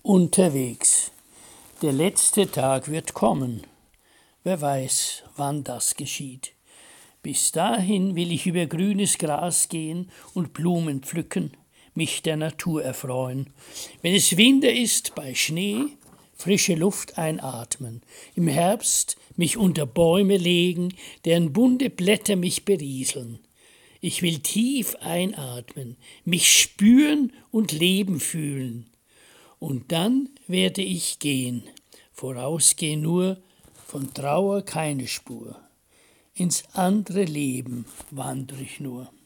Unterwegs. Der letzte Tag wird kommen. Wer weiß, wann das geschieht. Bis dahin will ich über grünes Gras gehen und Blumen pflücken, mich der Natur erfreuen. Wenn es Winter ist, bei Schnee, frische Luft einatmen. Im Herbst mich unter Bäume legen, deren bunte Blätter mich berieseln. Ich will tief einatmen, mich spüren und Leben fühlen. Und dann werde ich gehen, vorausgehen nur, von Trauer keine Spur. Ins andere Leben wandre ich nur.